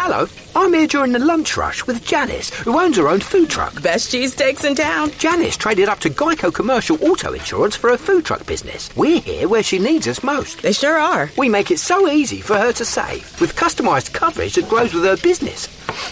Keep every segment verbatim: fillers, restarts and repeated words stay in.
Hello, I'm here during the lunch rush with Janice, who owns her own food truck. Best cheesesteaks in town. Janice traded up to Geico Commercial Auto Insurance for her food truck business. We're here where she needs us most. They sure are. We make it so easy for her to save, with customised coverage that grows with her business.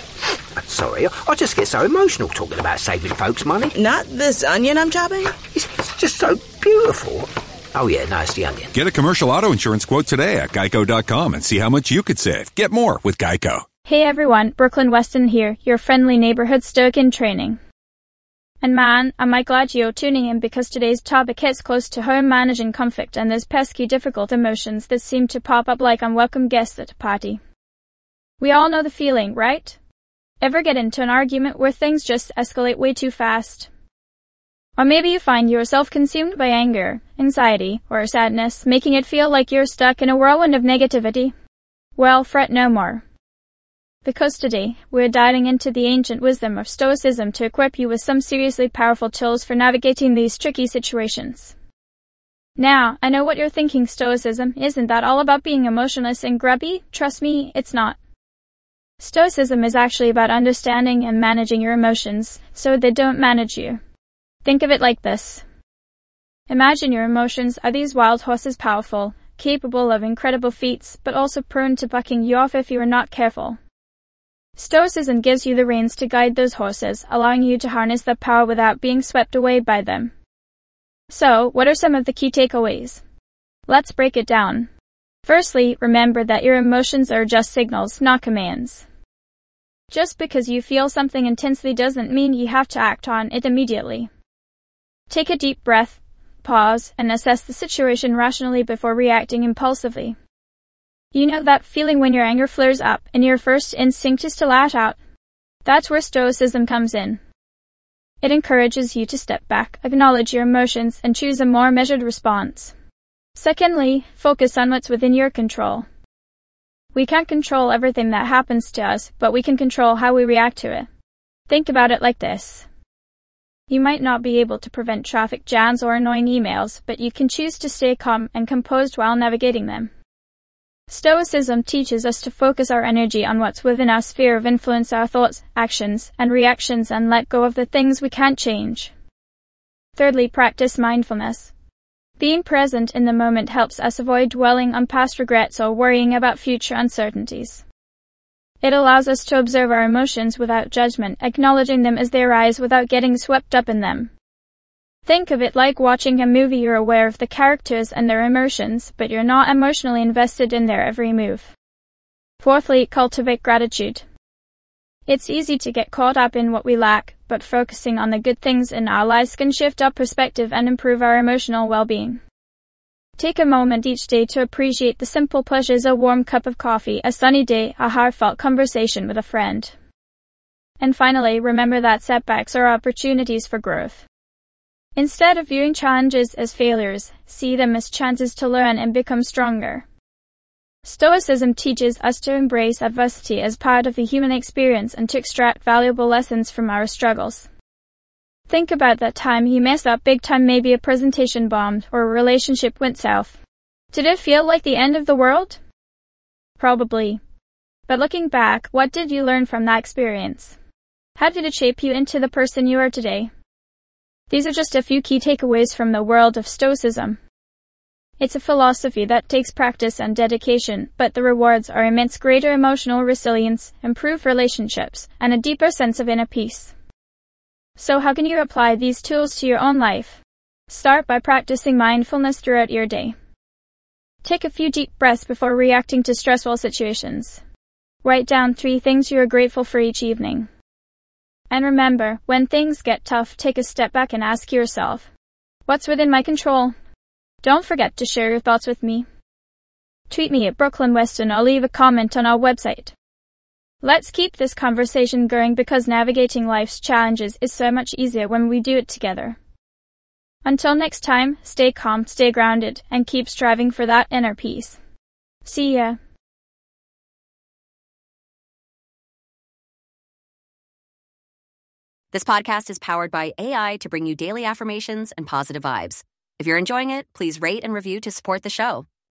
Sorry, I just get so emotional talking about saving folks money. Not this onion I'm chopping? It's, it's just so beautiful. Oh yeah, no, it's the onion. Get a commercial auto insurance quote today at geico dot com and see how much you could save. Get more with Geico. Hey everyone, Brooklyn Weston here, your friendly neighborhood stoic in training. And man, am I glad you're tuning in because today's topic hits close to home, managing conflict and those pesky difficult emotions that seem to pop up like unwelcome guests at a party. We all know the feeling, right? Ever get into an argument where things just escalate way too fast? Or maybe you find yourself consumed by anger, anxiety, or sadness, making it feel like you're stuck in a whirlwind of negativity. Well, fret no more. Because today, we're diving into the ancient wisdom of Stoicism to equip you with some seriously powerful tools for navigating these tricky situations. Now, I know what you're thinking, Stoicism, isn't that all about being emotionless and grubby? Trust me, it's not. Stoicism is actually about understanding and managing your emotions, so they don't manage you. Think of it like this. Imagine your emotions are these wild horses, powerful, capable of incredible feats, but also prone to bucking you off if you are not careful. Stoicism gives you the reins to guide those horses, allowing you to harness their power without being swept away by them. So, what are some of the key takeaways? Let's break it down. Firstly, remember that your emotions are just signals, not commands. Just because you feel something intensely doesn't mean you have to act on it immediately. Take a deep breath, pause, and assess the situation rationally before reacting impulsively. You know that feeling when your anger flares up and your first instinct is to lash out? That's where Stoicism comes in. It encourages you to step back, acknowledge your emotions, and choose a more measured response. Secondly, focus on what's within your control. We can't control everything that happens to us, but we can control how we react to it. Think about it like this. You might not be able to prevent traffic jams or annoying emails, but you can choose to stay calm and composed while navigating them. Stoicism teaches us to focus our energy on what's within our sphere of influence, our thoughts, actions, and reactions, and let go of the things we can't change. Thirdly, practice mindfulness. Being present in the moment helps us avoid dwelling on past regrets or worrying about future uncertainties. It allows us to observe our emotions without judgment, acknowledging them as they arise without getting swept up in them. Think of it like watching a movie. You're aware of the characters and their emotions, but you're not emotionally invested in their every move. Fourthly, cultivate gratitude. It's easy to get caught up in what we lack, but focusing on the good things in our lives can shift our perspective and improve our emotional well-being. Take a moment each day to appreciate the simple pleasures: a warm cup of coffee, a sunny day, a heartfelt conversation with a friend. And finally, remember that setbacks are opportunities for growth. Instead of viewing challenges as failures, see them as chances to learn and become stronger. Stoicism teaches us to embrace adversity as part of the human experience and to extract valuable lessons from our struggles. Think about that time you messed up big time, maybe a presentation bombed or a relationship went south. Did it feel like the end of the world? Probably. But looking back, what did you learn from that experience? How did it shape you into the person you are today? These are just a few key takeaways from the world of Stoicism. It's a philosophy that takes practice and dedication, but the rewards are immense: greater emotional resilience, improved relationships, and a deeper sense of inner peace. So how can you apply these tools to your own life? Start by practicing mindfulness throughout your day. Take a few deep breaths before reacting to stressful situations. Write down three things you are grateful for each evening. And remember, when things get tough, take a step back and ask yourself, what's within my control? Don't forget to share your thoughts with me. Tweet me at Brooklyn Weston or leave a comment on our website. Let's keep this conversation going, because navigating life's challenges is so much easier when we do it together. Until next time, stay calm, stay grounded, and keep striving for that inner peace. See ya. This podcast is powered by A I to bring you daily affirmations and positive vibes. If you're enjoying it, please rate and review to support the show.